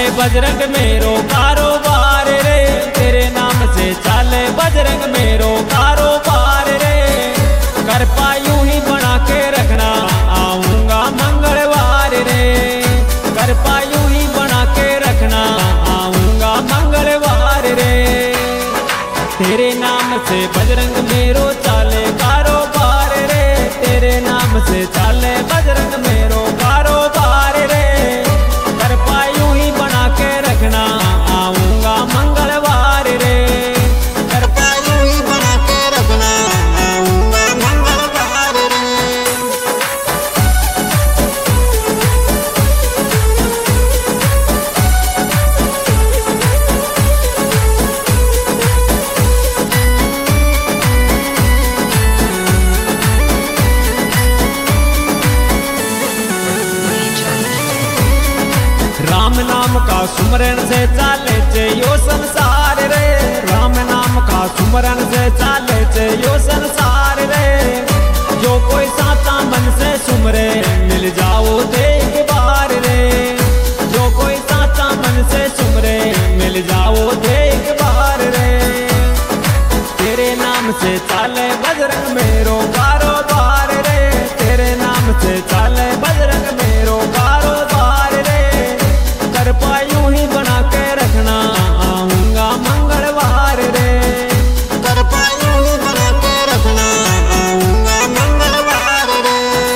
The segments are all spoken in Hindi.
बजरंग मेरो कारोबार रे, तेरे नाम से चाले बजरंग मेरो कारोबार रे। कर पायूं ही बना के रखना, आऊंगा मंगलवार रे। कर पायूं ही बना के रखना, आऊंगा मंगलवार रे। तेरे नाम से बजरंग मेरो चाले कारोबार रे, तेरे नाम से चाले बजरंग मेरो कारोबार रे। कर पायूं ही बना के रखना, आऊंगा मंगलवार रे। कर पायूं ही बना के रखना, आऊंगा मंगलवार रे। राम नाम का सुमरन से चाले चे यो संसार रे। राम नाम का सुमरन से चाले चे यो संसार रे। जो कोई साचा मन से सुमरे, मिल जाओ एक बार रे। जो कोई साचा मन से सुमरे, मिल जाओ एक बार रे। तेरे नाम से चाले बजरंग मेरो कारोबार रे, तेरे नाम से चाले बजरंग मेरो कारोबार रे। कर पायूं ही बना के रखना, आऊंगा मंगलवार रे। कर पायूं ही बना के रखना, आऊंगा मंगलवार रे।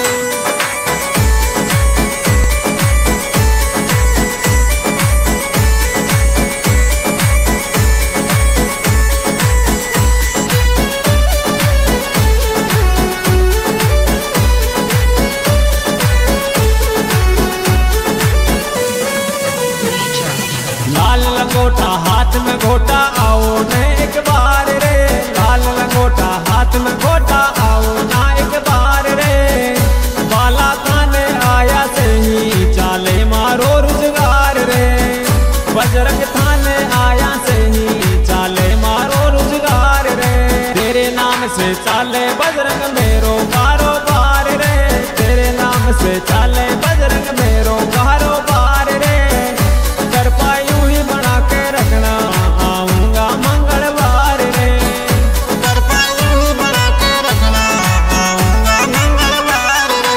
लाल लंगोटा हाथ में घोटा, आओ न एक बार रे। लाल लंगोटा हाथ में घोटा, आओ ना एक बार रे। बाला खाने आया से ही चाले मारो रोजगार रे। बजरंग थाने आया से ही चाले मारो रोजगार रे। तेरे नाम से चाले बजरंग मेरो कारोबार रे, तेरे नाम से चाले बजरंग मेरो कारोबार रे। कर पायूं ही बना के रखना, आऊंगा मंगलवार रे। कर पायूं ही बना के रखना, आऊंगा मंगलवार रे।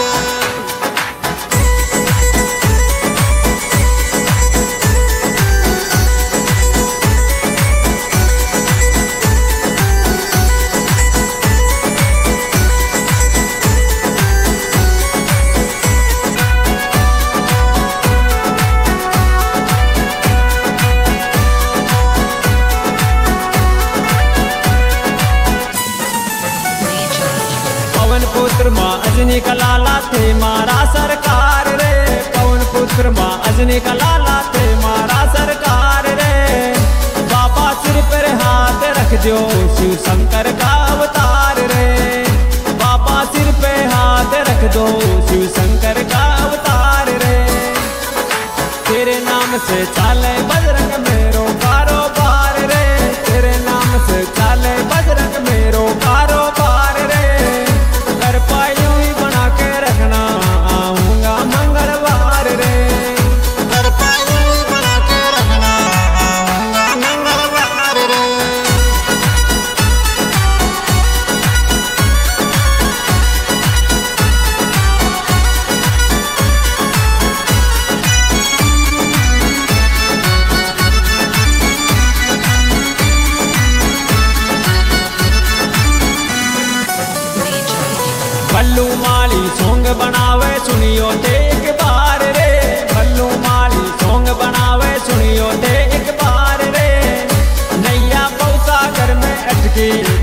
पवन पुत्र माँ अजनी का लाला थे मारा सरकार रे। पवन पुत्र माँ अजनी का लाला थे मारा सरकार रे। बाबा सिर पर हाथ रख दो, शिव शंकर का अवतार रे। बाबा सिर पे हाथ रख दो, शिव शंकर का अवतार रे। तेरे नाम से चाले बजरंग मेरो कारोबार रे, तेरे नाम से चाले बजरंग मेरो कारोबार रे। कर पायूं ही बना के रखना, आऊंगा मंगलवार रे। कर पायूं ही बना के रखना, आऊंगा मंगलवार रे। भल्लू माली सॉन्ग बनावे सुनियो ते एक बार रे। भल्लू माली सॉन्ग बनावे सुनियो ते एक बार रे। नैया बहु सागर में अटकी